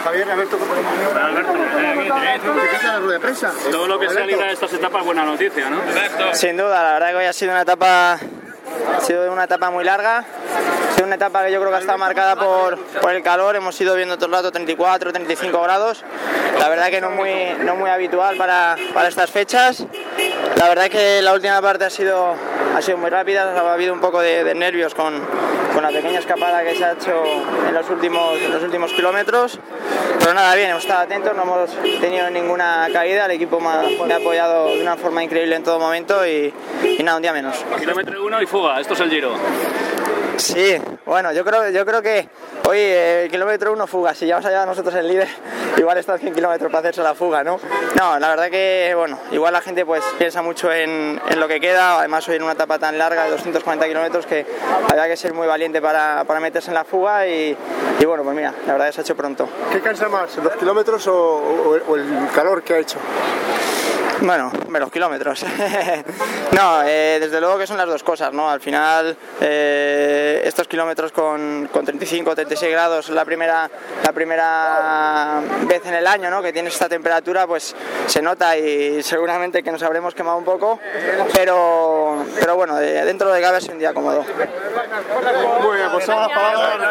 Javier, Alberto. ¿Qué tal la rueda de prensa? Todo lo que se libra de estas etapas, buena noticia, ¿no? Sin duda, la verdad que hoy ha sido una etapa muy larga. Ha sido una etapa que yo creo que ha estado marcada por el calor. Hemos ido viendo todo el rato 34, 35 grados. La verdad que no muy habitual para estas fechas. La verdad que la última parte ha sido muy rápida. Ha habido un poco de nervios con la pequeña escapada que se ha hecho en los últimos kilómetros. Pero nada, bien, hemos estado atentos, no hemos tenido ninguna caída. El equipo me ha apoyado de una forma increíble en todo momento y nada, un día menos. Kilómetro 1 y fuga, esto es el Giro. Sí, bueno, yo creo que hoy el kilómetro 1 fuga. Si ya vamos allá nosotros el líder, igual está a 100 kilómetros para hacerse la fuga, ¿no? No, la verdad que, bueno, igual la gente pues piensa mucho en lo que queda. Además hoy en una etapa tan larga de 240 kilómetros que había que ser muy valiente para meterse en la fuga y bueno, pues mira, la verdad que se ha hecho pronto. ¿Qué cansa más, los kilómetros o el calor que ha hecho? Bueno, los kilómetros. No, desde luego que son las dos cosas, ¿no? Al final, estos kilómetros con 35 o 36 grados, la primera vez en el año, ¿no?, que tienes esta temperatura, pues se nota y seguramente que nos habremos quemado un poco, pero bueno, dentro de cabe ha sido un día cómodo. Muy bien, pues son las palabras.